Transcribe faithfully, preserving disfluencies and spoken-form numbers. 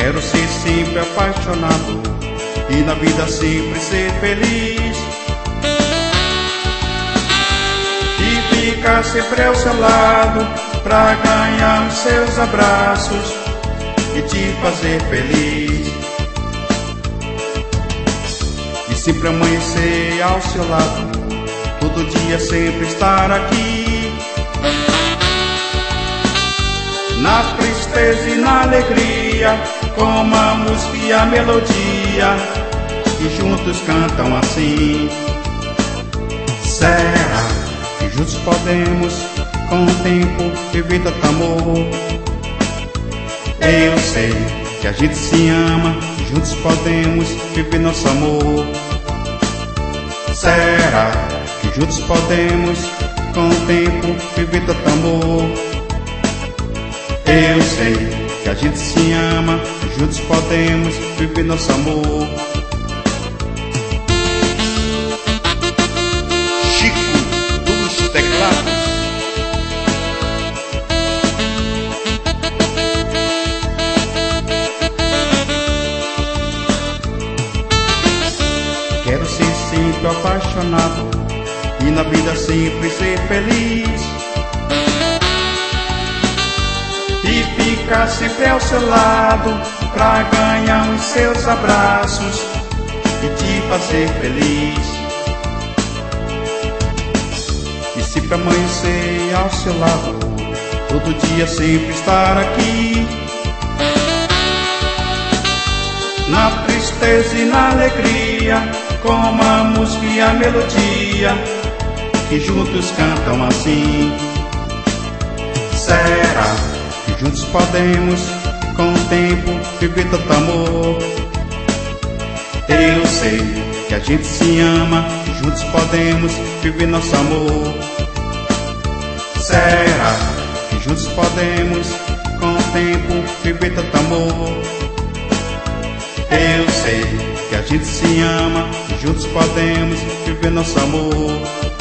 Quero ser sempre apaixonado e na vida sempre ser feliz, e ficar sempre ao seu lado pra ganhar os seus abraços e te fazer feliz, e sempre amanhecer ao seu lado, todo dia sempre estar aqui, na tristeza e na alegria, com a música e a melodia, e juntos cantam assim. Será que juntos podemos, com o tempo, viver tanto amor? Eu sei que a gente se ama, juntos podemos viver nosso amor. Será que juntos podemos, com o tempo, viver tanto amor? Eu sei que a gente se ama, juntos podemos viver nosso amor. Chico dos Teclados. Quero ser sempre apaixonado e na vida sempre ser feliz, e ficar sempre ao seu lado pra ganhar os seus abraços e te fazer feliz, e sempre amanhecer ao seu lado, todo dia sempre estar aqui, na tristeza e na alegria, com a música e a melodia, que juntos cantam assim. Será que juntos podemos, com o tempo, viver tanto amor? Eu sei que a gente se ama, juntos podemos viver nosso amor. Será que juntos podemos, com o tempo, viver tanto amor? Eu sei que a gente se ama, juntos podemos viver nosso amor.